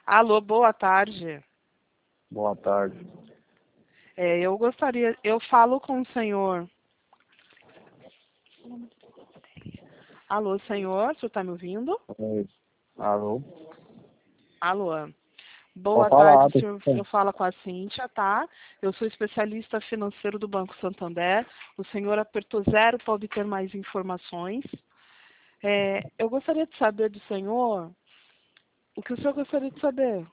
Alô, boa tarde. Boa tarde. Eu falo com o senhor. Alô, senhor, o senhor está me ouvindo? Oi. Alô? Alô. Boa Pode falar, tarde, senhor. Eu falo com a Cíntia, tá? Eu sou especialista financeiro do Banco Santander. O senhor apertou 0 para obter mais informações. Eu gostaria de saber do senhor o que o senhor gostaria de saber.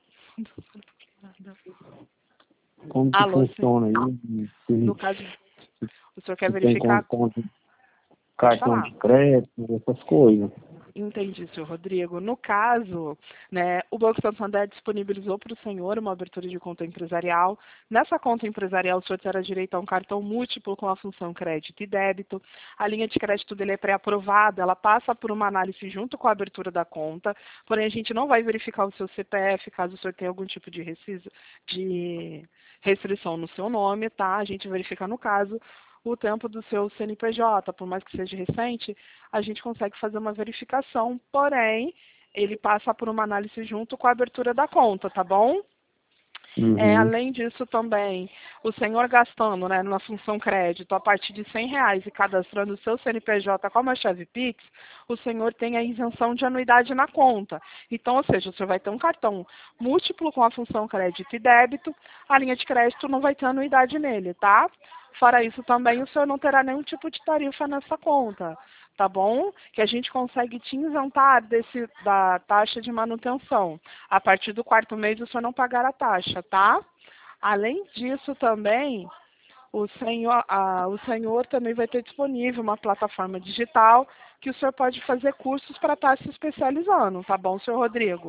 como que Alô, funciona aí? no caso, o senhor quer Se tem verificar? Pode cartão falar. de crédito, essas coisas. Entendi, senhor Rodrigo. No caso, né, o Banco Santander disponibilizou para o senhor uma abertura de conta empresarial. Nessa conta empresarial, o senhor terá direito a um cartão múltiplo com a função crédito e débito. A linha de crédito dele é pré-aprovada, ela passa por uma análise junto com a abertura da conta, porém a gente não vai verificar o seu CPF caso o senhor tenha algum tipo de restrição no seu nome, tá? A gente verifica no caso o tempo do seu CNPJ, por mais que seja recente, a gente consegue fazer uma verificação, porém, ele passa por uma análise junto com a abertura da conta, tá bom? Além disso também, o senhor gastando, né, na função crédito a partir de R$ 100 e cadastrando o seu CNPJ como a chave Pix, o senhor tem a isenção de anuidade na conta. Então, ou seja, o senhor vai ter um cartão múltiplo com a função crédito e débito, a linha de crédito não vai ter anuidade nele, tá? Fora isso também, o senhor não terá nenhum tipo de tarifa nessa conta, tá bom? Que a gente consegue te isentar da taxa de manutenção. A partir do 4º mês, o senhor não pagará a taxa, tá? Além disso também, o senhor também vai ter disponível uma plataforma digital que o senhor pode fazer cursos para estar se especializando, tá bom, senhor Rodrigo?